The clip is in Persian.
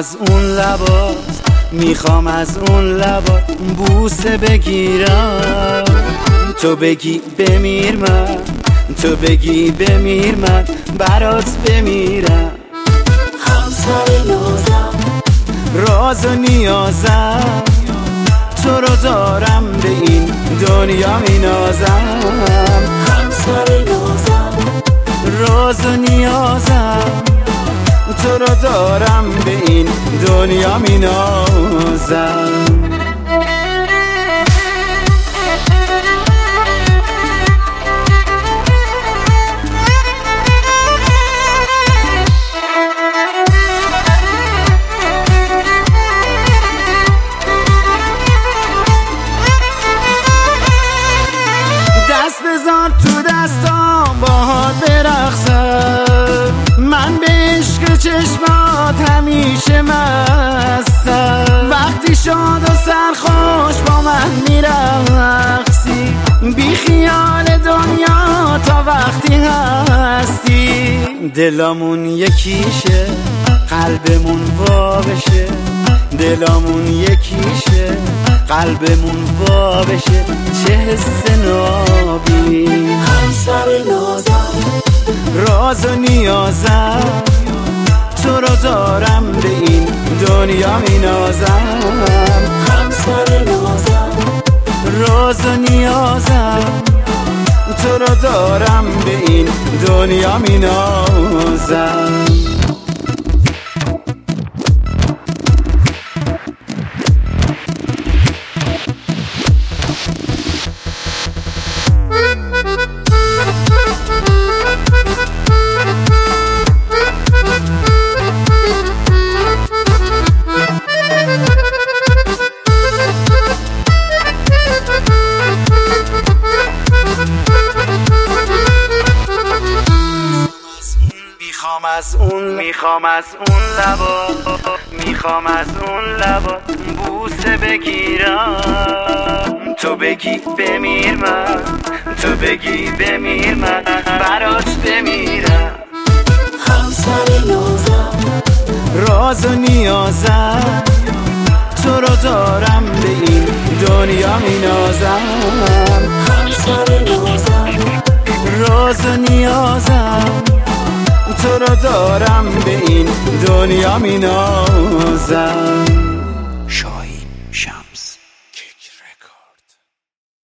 از اون لبات، میخوام از اون لبات بوسه بگیرم. تو بگی بمیر من، تو بگی بمیر من برات بمیرم. همسر نازم، راز و نیازم، تو رو دارم به این دنیا مینازم. همسر نازم، راز و نیازم، تو رو دارم به این دنیا مینازم. دست بذار تو دستام باهات برقصم، من به عشق چشمات همیشه مستم. وقتی شاد و سرخوش با من میرقصی، بی خیال دنیا تا وقتی هستی. دلامون یکیشه، قلبمون وا بشه، دلامون یکیشه، قلبمون وا بشه. چه حس نابی، همسر نازم، راز و نیازم، تو رو دارم به این دنیا مینازم. همسر نازم، راز و نیازم، تو رو دارم به این دنیا مینازم. میخوام از اون لبات، میخوام از اون لبات بوسه بگیرم. تو بگی بمیر من، تو بگی بمیر من برات بمیرم. همسر نازم، راز و نیازم، تو رو دارم به این دنیا مینازم. همسر نازم، راز و نیازم، تو رو دارم به این دنیا مینازم.